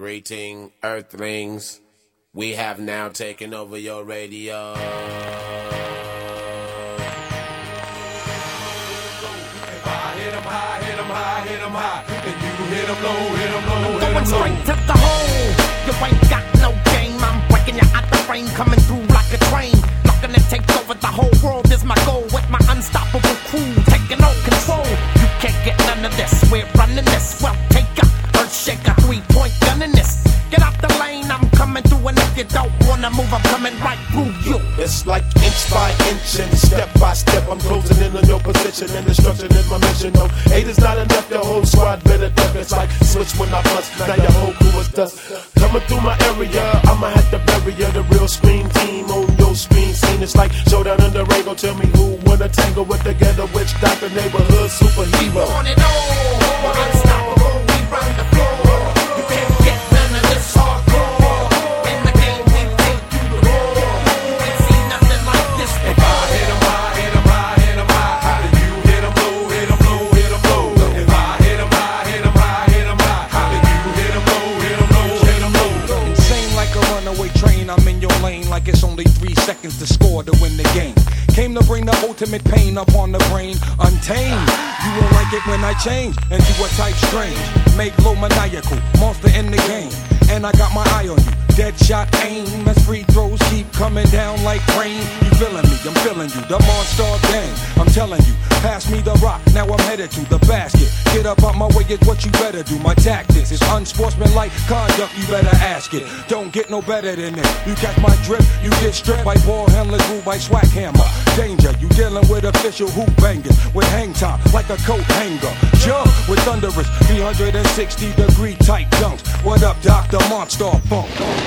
Greeting, Earthlings. We have now taken over your radio. If I hit 'em high, hit 'em high, hit 'em high. And you hit 'em low, hit 'em low, hit 'em low. Going straight to the hole. You ain't got no game. I'm breaking you out the frame, coming through like a train. Looking to take over the whole world is my goal. With my unstoppable crew taking all control. You can't get none of this. We're running this. Well, take a earth shaker, 3-point gun in this. Get out the lane, I'm coming through, and if you don't wanna move, I'm coming right through you. It's like inch by inch and step by step, I'm closing in on your position, and destruction is my mission. No, 8 is not enough, your whole squad better duck. It's like switch when I bust, now your whole crew is dust. Coming through my area, I'ma have to bury ya. The real scream team on your screen scene. It's like showdown in the Rango. Tell me who wanna tangle with the ghetto witch doctor, neighborhood superhero. On and on, we're unstoppable, we run the floor. You can't get none of this hardcore. In the game, we take you to war. You ain't seen nothing like this If I hit 'em high, hit 'em high, hit 'em high. Then you hit 'em low, hit 'em low, hit 'em low. If I hit 'em high, hit 'em high, hit 'em high. Then you hit 'em low, hit 'em low, hit 'em low. Insane like a runaway train, I'm in your lane like it's only 3 seconds to score to win the game. Came to bring the ultimate pain upon the brain, untamed. You won't like it when I change into a type strange. Make low maniacal, monster in the game. And I got my eye on you, dead shot aim. As free throws keep coming down like rain. You feeling me, I'm feeling you, the monster gang. I'm telling you, pass me the rock, now I'm headed to the basket. Get up out my way is what you better do. My tactics is unsportsmanlike conduct, you better ask it. Don't get no better than this. You catch my drip, you get stripped by ball handlers, ruled by swag hammer. Danger, you dealing with official hoop bangers with hang time like a coat hanger. Jump with thunderous 360-degree type dunks. What up, Dr. Monster Funk?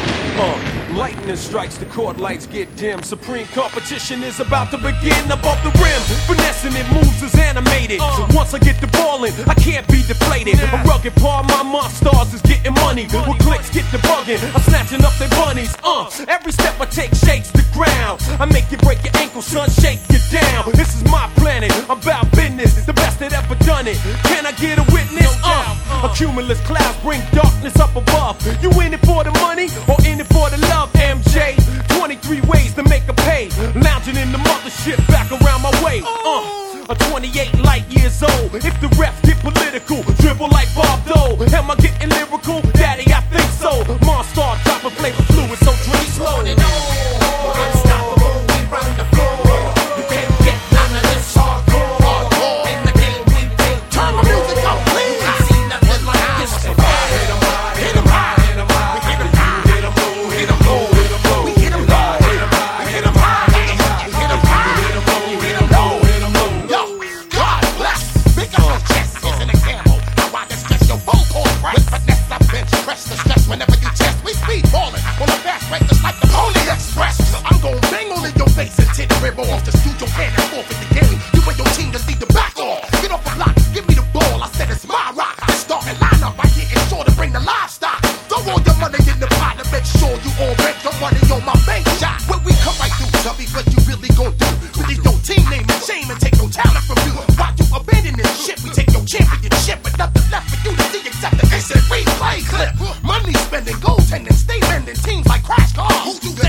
Lightning strikes, the court lights get dim. Supreme competition is about to begin above the rim. Finessing it, moves is animated. So once I get the ball in, I can't be deflated. A rugged part, my monsters is getting money. With clicks, get the bugging. I'm snatching up their bunnies. Every step I take shakes the ground. I make you break your ankle, son, shake you down. This is my planet, I'm about business. The best that ever done it. Can I get a witness? A cumulus clouds bring darkness up above. You in it for the money or in it for the love, MJ? 23 ways to make a pay. Lounging in the mothership back around my way. A 28 light years old. If the refs get political, dribble like Bob Dole. Am I getting lyrical? Daddy, I think so. Monster, drop a flavor fluid, so drink slow. On and on, we're unstoppable, we run the floor. You can't get none of this hardcore. In the game, we take turn the music up, please. I see nothing like this. If I hit 'em high, hit 'em high, hit 'em high. Hit 'em high, hit 'em low, hit 'em low, hit 'em low. We hit 'em low, hit 'em high, hit 'em high, hit 'em high. hit 'em high, Hit 'em low, hit 'em low, hit 'em low. Yo, God bless. Big up your chest is an example. How I distress your full court press. With finesse, I bench press the stress whenever you test. We speed ballin' on a fast break just like the Pony Express. I'm gon' bang on in your face until the rib off. Just shoot your hand and forfeit the game. You and your team just need to back off. Get off the block, give me the ball. I said it's my rock. I start a lineup by getting sure to bring the livestock. Throw all your money in the pot to make sure you all bet your money on my bank shot. When we come right through, tell me what you really gon' do. We leave your team name and shame and take no talent from you. Why you abandon this shit? We take your championship, but nothing left for you to see except the instant replay clip. Money spending, goaltending, stay mending teams like Crash Cars. Who you